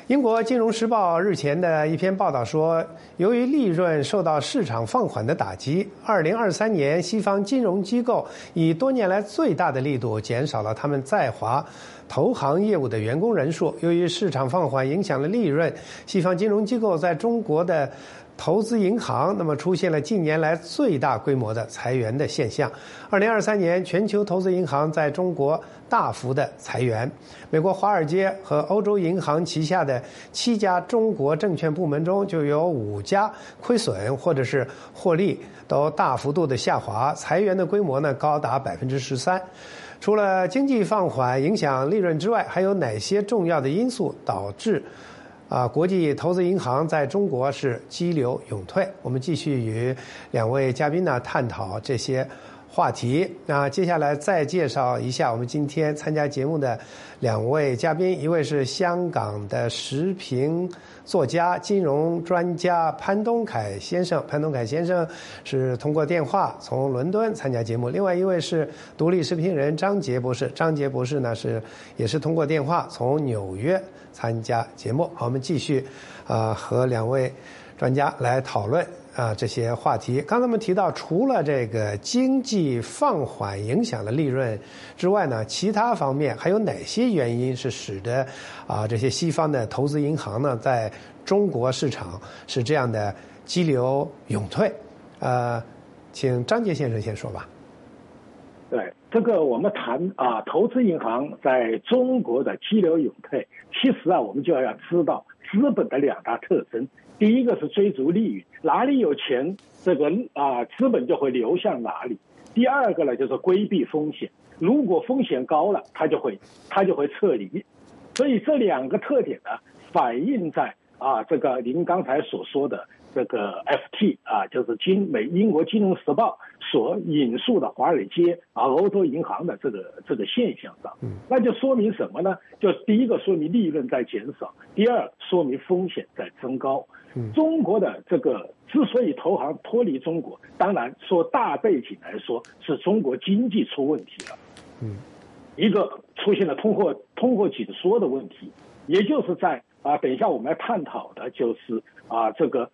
英国金融时报日前的一篇报道说，由于利润受到市场放缓的打击，2023年西方金融机构以多年来最大的力度减少了他们在华投行业务的员工人数。由于市场放缓影响了利润，西方金融机构在中国的投资银行那么出现了近年来最大规模的裁员的现象。2023年，全球投资银行在中国大幅的裁员。美国华尔街和欧洲银行旗下的7家中国证券部门中，就有5家亏损或者是获利都大幅度的下滑，裁员的规模呢高达13%。除了经济放缓影响利润之外，还有哪些重要的因素导致国际投资银行在中国是激流勇退？我们继续与两位嘉宾呢探讨这些话题。接下来再介绍一下我们今天参加节目的两位嘉宾，一位是香港的时评作家、金融专家潘东凯先生。潘东凯先生是通过电话从伦敦参加节目。另外一位是独立时评人张杰博士。张杰博士呢也是通过电话从纽约参加节目。好，我们继续和两位专家来讨论这些话题。刚才我们提到，除了这个经济放缓影响了利润之外呢，其他方面还有哪些原因是使得这些西方的投资银行呢在中国市场是这样的激流勇退？请张杰先生先说吧。 对，这个我们谈投资银行在中国的激流勇退，其实我们就要知道资本的2大特征。第一个是追逐利润，哪里有钱，这个资本就会流向哪里。第二个呢，就是规避风险，如果风险高了，它就会撤离。所以这2个特点呢，反映在这个您刚才所说的这个 FT 就是英国金融时报所引述的华尔街欧洲银行的这个现象上。那就说明什么呢？就第一个说明利润在减少，第二说明风险在增高。中国的这个之所以投行脱离中国，当然说大背景来说是中国经济出问题了。一个出现了通货紧缩的问题，也就是在等一下我们要探讨的就是这个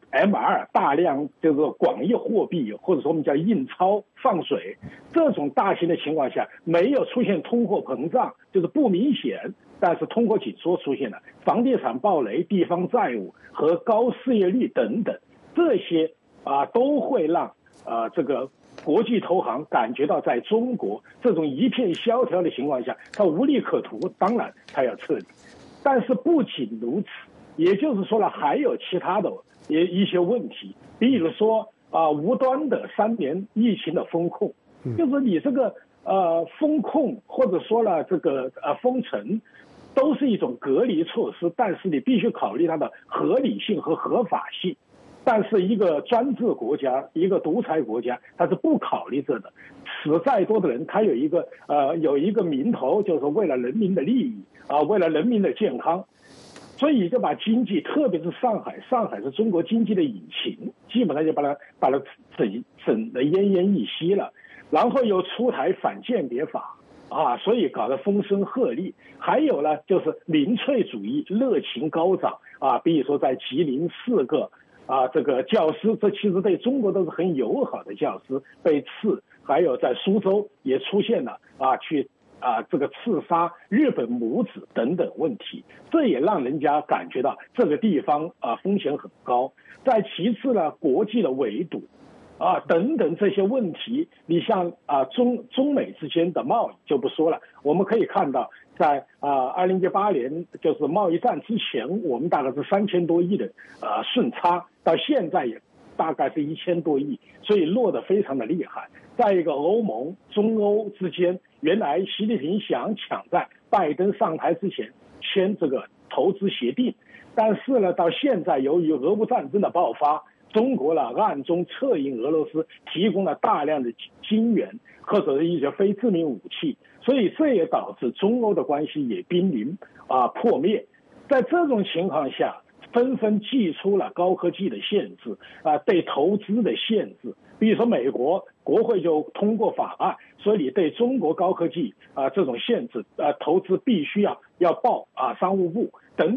M2 大量这个广义货币，或者说我们叫印钞放水，这种大型的情况下没有出现通货膨胀，就是不明显，但是通货紧缩出现了，房地产暴雷、地方债务和高失业率等等，这些都会让这个国际投行感觉到在中国这种一片萧条的情况下，它无利可图，当然它要撤离。但是不仅如此，也就是说了，还有其他的一些问题，比如说无端的3年疫情的风控，就是你这个风控或者说了这个封城，都是一种隔离措施，但是你必须考虑它的合理性和合法性。但是一个专制国家，一个独裁国家，它是不考虑这的。死再多的人，他有一个名头，就是为了人民的利益为了人民的健康。所以就把经济，特别是上海是中国经济的引擎，基本上就把它整得奄奄一息了。然后又出台反间谍法所以搞得风声鹤唳。还有呢，就是民粹主义热情高涨比如说在吉林4个这个教师，这其实对中国都是很友好的教师被刺，还有在苏州也出现了这个刺杀日本母子等等问题，这也让人家感觉到这个地方风险很高。再其次呢，国际的围堵等等这些问题，你像中美之间的贸易就不说了，我们可以看到在2018年就是贸易战之前，我们大概是3000多亿的顺差，到现在也大概是1000多亿，所以落得非常的厉害。再一个，欧盟、中欧之间，原来习近平想抢在拜登上台之前签这个投资协定，但是呢，到现在由于俄乌战争的爆发，中国暗中策应俄罗斯，提供了大量的金元或者是一些非致命武器，所以这也导致中欧的关系也濒临破灭。在这种情况下，纷纷祭出了高科技的限制对投资的限制。比如说美国国会就通过法案，所以你对中国高科技这种限制投资必须要报商务部等等。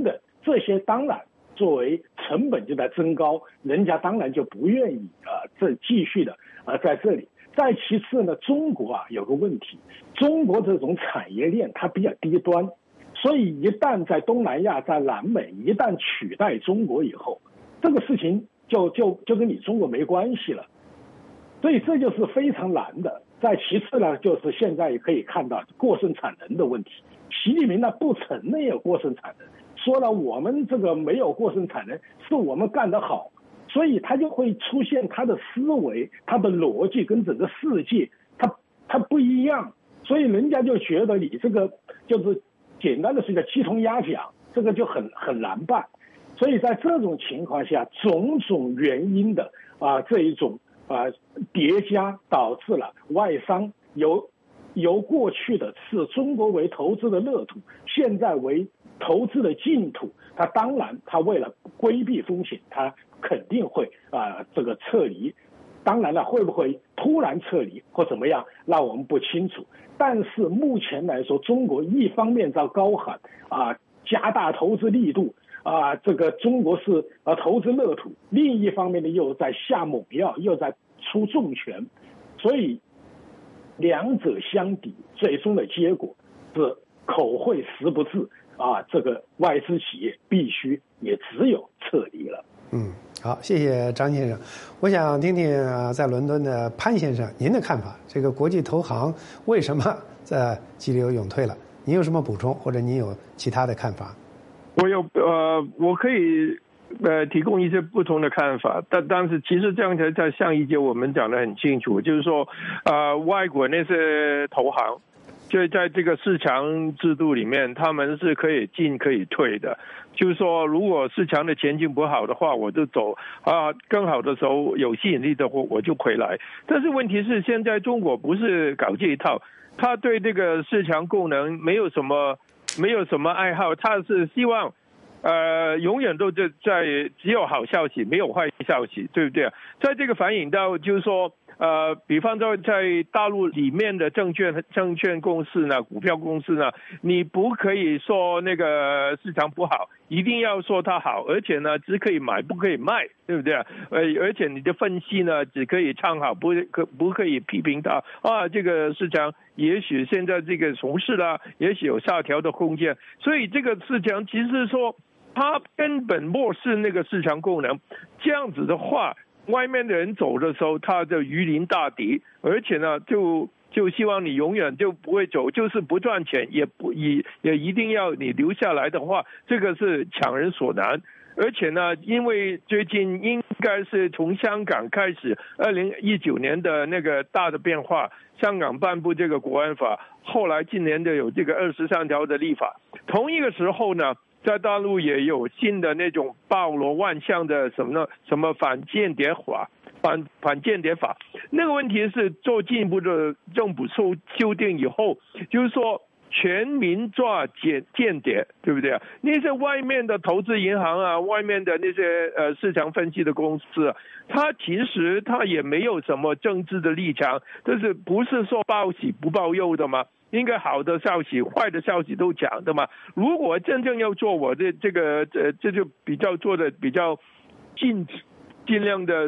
这些当然作为成本就在增高，人家当然就不愿意这继续的在这里。再其次呢，中国有个问题，中国这种产业链它比较低端，所以一旦在东南亚、在南美一旦取代中国以后，这个事情就跟你中国没关系了，所以这就是非常难的。再其次呢，就是现在也可以看到过剩产能的问题，习近平呢不承认有过剩产能，说了我们这个没有过剩产能，是我们干得好。所以他就会出现他的思维、他的逻辑跟整个世界他不一样，所以人家就觉得你这个就是简单的是一个鸡同鸭讲，这个就很难办。所以在这种情况下，种种原因的这一种叠加，导致了外商由过去的视中国为投资的乐土，现在为投资的净土。他当然他为了规避风险，他肯定会这个撤离，当然了，会不会突然撤离或怎么样，那我们不清楚。但是目前来说，中国一方面在高喊加大投资力度这个中国是投资乐土，另一方面呢又在下猛药，又在出重拳，所以两者相抵，最终的结果是口惠实不至这个外资企业必须也只有撤离了。 好，谢谢张先生。我想听听在伦敦的潘先生您的看法。这个国际投行为什么在激流勇退了？您有什么补充，或者您有其他的看法？ 我可以提供一些不同的看法，但是其实这样在上一节我们讲得很清楚，就是说外国那些投行就在这个市场制度里面，他们是可以进可以退的。就是说，如果市场的前景不好的话，我就走更好的时候有吸引力的话，我就回来。但是问题是，现在中国不是搞这一套，他对这个市场功能没有什么爱好，他是希望永远都在只有好消息没有坏消息，对不对？在这个反映到就是说比方说在大陆里面的证券公司呢，股票公司呢，你不可以说那个市场不好，一定要说它好，而且呢只可以买不可以卖，对不对？而且你的分析呢只可以唱好，不可以批评它这个市场也许现在这个熊市了，也许有下调的空间。所以这个市场其实说它根本漠视那个市场功能，这样子的话，外面的人走的时候，他就鱼鳞大敌，而且呢，就希望你永远就不会走，就是不赚钱，也一定要你留下来的话，这个是强人所难。而且呢，因为最近应该是从香港开始，2019年的那个大的变化，香港颁布这个国安法，后来今年的有这个23条的立法，同一个时候呢，在大陆也有新的那种包罗万象的什么反间谍法，那个问题是做进一步的政府修订以后，就是说全民抓间谍，对不对？那些外面的投资银行外面的那些市场分析的公司，它其实它也没有什么政治的立场，但是不是说报喜不报忧的吗？应该好的消息、坏的消息都讲的嘛。如果真正要做我的这个这就比较做的比较尽量的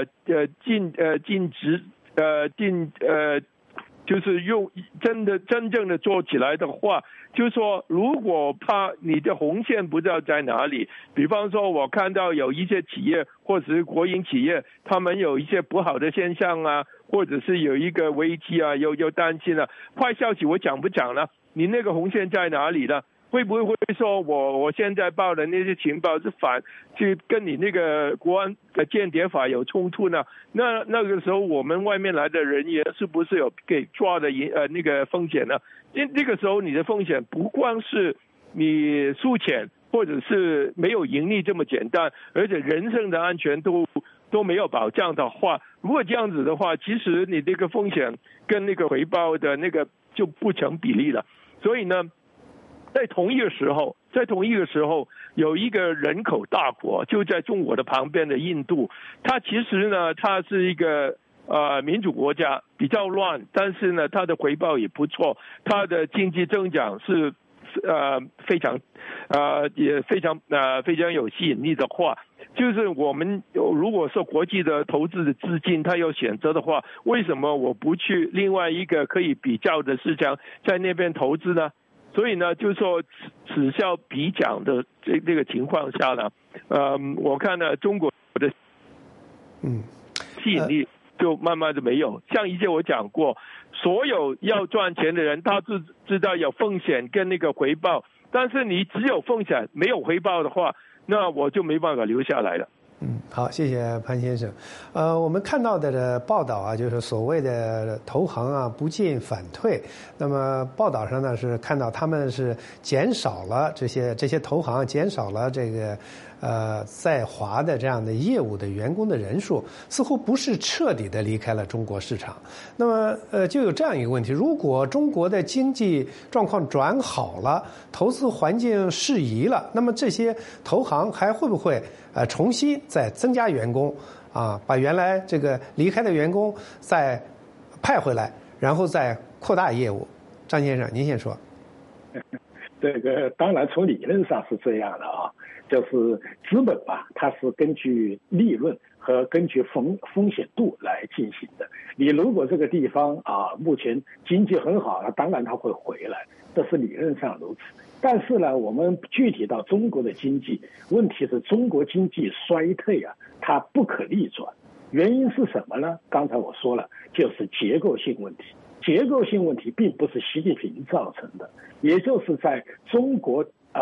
就是用真正的做起来的话，就是说如果怕你的红线不知道在哪里，比方说我看到有一些企业或者是国营企业，他们有一些不好的现象或者是有一个危机有担心坏消息我讲不讲呢？你那个红线在哪里呢？会不会说我现在报的那些情报是去跟你那个国安的间谍法有冲突呢？那个时候我们外面来的人员是不是有给抓的那个风险呢？那个时候你的风险不光是你输钱或者是没有盈利这么简单，而且人身的安全都没有保障的话，如果这样子的话，其实你这个风险跟那个回报的那个就不成比例了。所以呢，在同一个时候，有一个人口大国就在中国的旁边的印度，它其实呢，它是一个民主国家，比较乱，但是呢，它的回报也不错，它的经济增长是非常也非常有吸引力的话，就是我们如果说国际的投资的资金他有选择的话，为什么我不去另外一个可以比较的市场在那边投资呢？所以呢，就是说此消彼长的这个情况下呢，我看呢中国的吸引力就慢慢的没有。像以前我讲过，所有要赚钱的人，他知道有风险跟那个回报，但是你只有风险没有回报的话，那我就没办法留下来了。 好，谢谢潘先生。我们看到的报道啊，就是所谓的投行啊不进反退。那么报道上呢是看到他们是减少了这些投行减少了这个在华的这样的业务的员工的人数，似乎不是彻底的离开了中国市场。那么就有这样一个问题：如果中国的经济状况转好了，投资环境适宜了，那么这些投行还会不会重新再增加员工啊，把原来这个离开的员工再派回来，然后再扩大业务？张先生，您先说。 这个当然从理论上是这样的啊，就是资本吧，它是根据利润和根据风险度来进行的。你如果这个地方啊目前经济很好，那当然它会回来，这是理论上如此。但是呢，我们具体到中国的经济，问题是中国经济衰退啊，它不可逆转。原因是什么呢？刚才我说了，就是结构性问题。结构性问题并不是习近平造成的，也就是在中国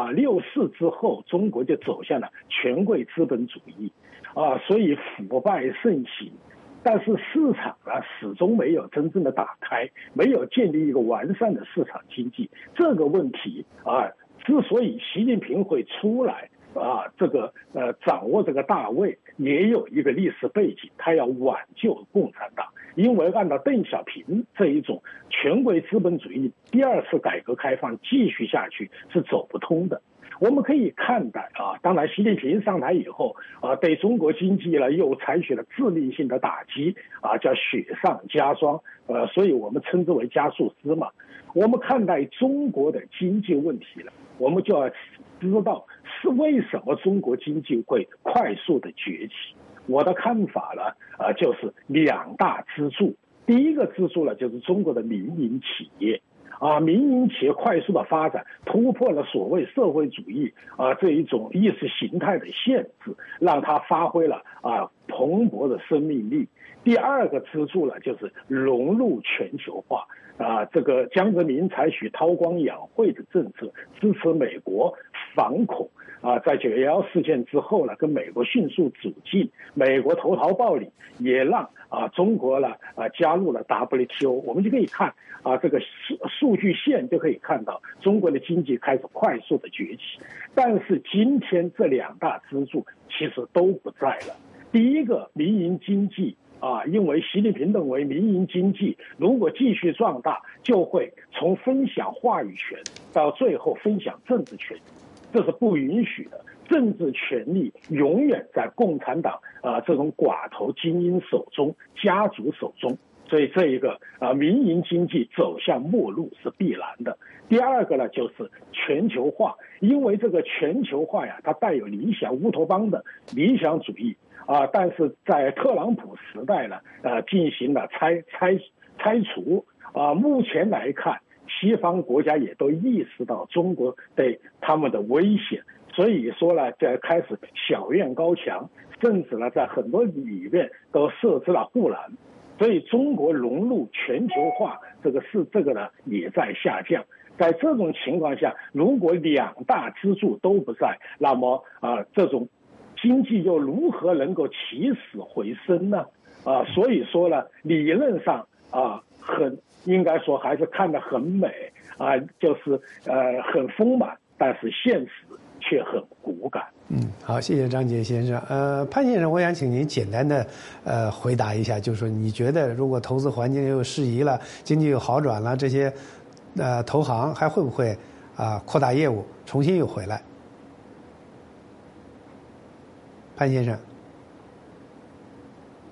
64之后，中国就走向了权贵资本主义所以腐败盛行。但是市场始终没有真正的打开，没有建立一个完善的市场经济。这个问题之所以习近平会出来掌握这个大位，也有一个历史背景，他要挽救共产党。因为按照邓小平这一种权贵资本主义，第二次改革开放继续下去是走不通的。我们可以看待当然习近平上台以后对中国经济呢又采取了致命性的打击叫雪上加霜所以我们称之为加速师嘛。我们看待中国的经济问题呢，我们就要知道是为什么中国经济会快速的崛起。我的看法呢就是两大支柱。第一个支柱呢就是中国的民营企业民营企业快速的发展，突破了所谓社会主义这一种意识形态的限制，让它发挥了蓬勃的生命力。第二个支柱呢，就是融入全球化这个江泽民采取韬光养晦的政策，支持美国反恐在911事件之后呢，跟美国迅速阻进，美国投桃报李，也让中国呢加入了 WTO。我们就可以看这个数据线就可以看到，中国的经济开始快速的崛起。但是今天这两大支柱其实都不在了。第一个，民营经济因为习近平认为民营经济如果继续壮大，就会从分享话语权到最后分享政治权，这是不允许的。政治权力永远在共产党这种寡头精英手中、家族手中，所以这一个民营经济走向末路是必然的。第二个呢，就是全球化，因为这个全球化呀，它带有理想乌托邦的理想主义但是在特朗普时代呢进行了拆除目前来看，西方国家也都意识到中国对他们的威胁，所以说呢，在开始小院高墙，甚至呢，在很多里面都设置了护栏，所以中国融入全球化这个呢也在下降。在这种情况下，如果两大支柱都不在，那么这种经济又如何能够起死回生呢？所以说呢，理论上应该说还是看得很美就是很丰满，但是现实却很骨感。 好，谢谢张杰先生。潘先生，我想请您简单的回答一下，就是说你觉得如果投资环境又适宜了，经济又好转了，这些投行还会不会扩大业务，重新又回来？潘先生。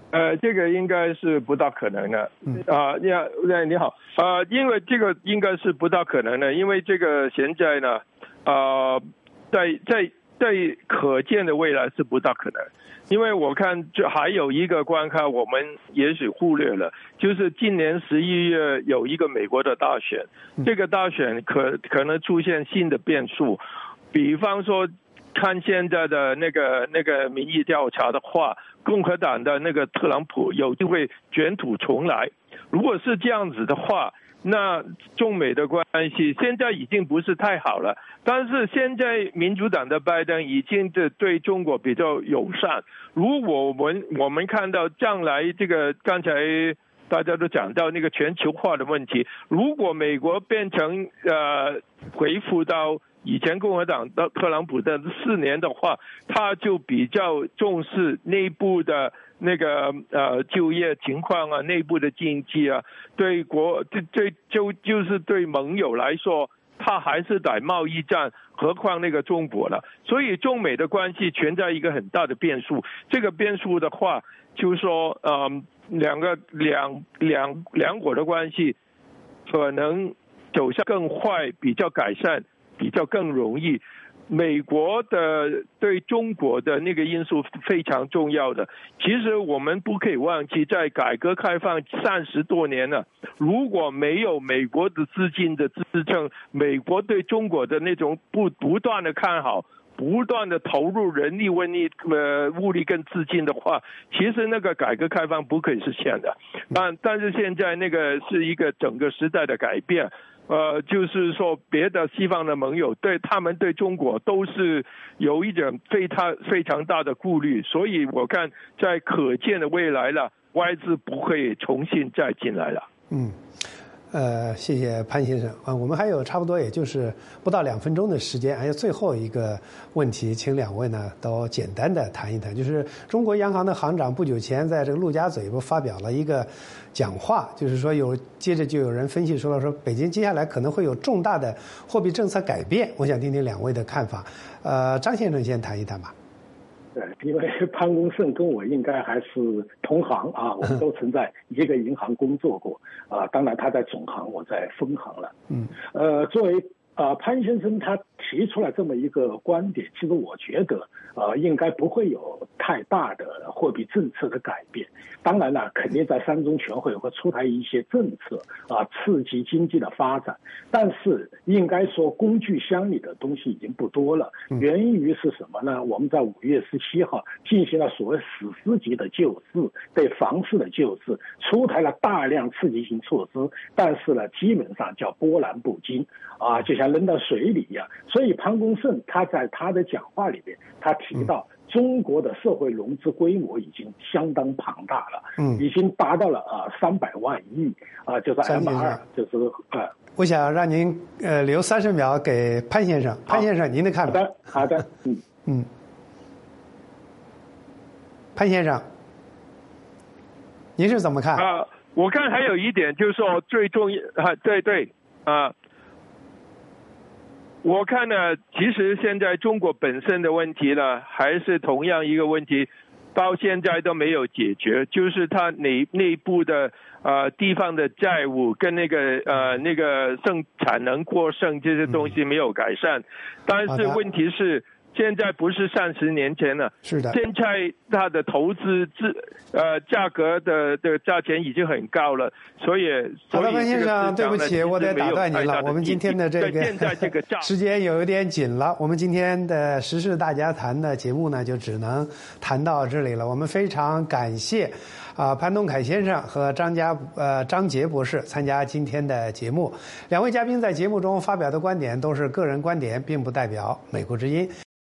这个应该是不大可能的。你好，因为这个应该是不大可能的，因为这个现在呢，在可见的未来是不大可能。因为我看这还有一个关卡我们也许忽略了，就是今年11月有一个美国的大选，这个大选可能出现新的变数，比方说看现在的那个民意调查的话，共和党的那个特朗普有机会卷土重来。如果是这样子的话，那中美的关系现在已经不是太好了，但是现在民主党的拜登已经对中国比较友善。如果我们看到将来这个刚才大家都讲到那个全球化的问题，如果美国变成恢复到以前共和党的特朗普的4年的话，他就比较重视内部的那个就业情况啊，内部的经济啊，就是对盟友来说，他还是打贸易战，何况那个中国了。所以中美的关系存在一个很大的变数。这个变数的话，就是说两国的关系可能走向更坏，比较改善，比较更容易。美国的对中国的那个因素非常重要的。其实我们不可以忘记，在改革开放30多年了，如果没有美国的资金的支撑，美国对中国的那种不断的看好，不断的投入人力、物力跟资金的话，其实那个改革开放不可以实现的。但是现在那个是一个整个时代的改变。就是说别的西方的盟友他们对中国都是有一点非常大的顾虑，所以我看在可见的未来了，外资不会重新再进来了。 谢谢潘先生我们还有差不多也就是不到2分钟的时间，还有最后一个问题，请2位呢都简单的谈一谈。就是中国央行的行长不久前在这个陆家嘴不发表了一个讲话，就是说接着就有人分析说北京接下来可能会有重大的货币政策改变，我想听听2位的看法。张先生先谈一谈吧。 对，因为潘功胜跟我应该还是同行啊，我们都曾在一个银行工作过啊。当然他在总行，我在分行了。作为潘先生他提出来这么一个观点，其实我觉得应该不会有太大的货币政策的改变。当然了，肯定在3中全会会出台一些政策刺激经济的发展，但是应该说工具箱里的东西已经不多了。原因于是什么呢？我们在5月17号进行了所谓史诗级的救市，对房市的救市，出台了大量刺激性措施，但是呢，基本上叫波澜不惊就像扔到水里一样。所以潘功胜他在他的讲话里面，他提到中国的社会融资规模已经相当庞大了，已经达到了300万亿就是 M2， 就是我想让您留30秒给潘先生。潘先生，您的看法？ 好的， 潘先生，您是怎么看？ 我看还有一点就是说最重要对我看呢，其实现在中国本身的问题呢，还是同样一个问题，到现在都没有解决，就是它内部的地方的债务跟那个产能过剩这些东西没有改善。但是问题是现在不是30年前了， 是的， 现在它的投资价格的价钱已经很高了，所以好的，潘先生，对不起，我得打断您了。我们今天的这个时间有一点紧了，我们今天的时事大家谈的节目呢，就只能谈到这里了。我们非常感谢潘东凯先生和张杰博士参加今天的节目。2位嘉宾在节目中发表的观点都是个人观点，并不代表美国之音。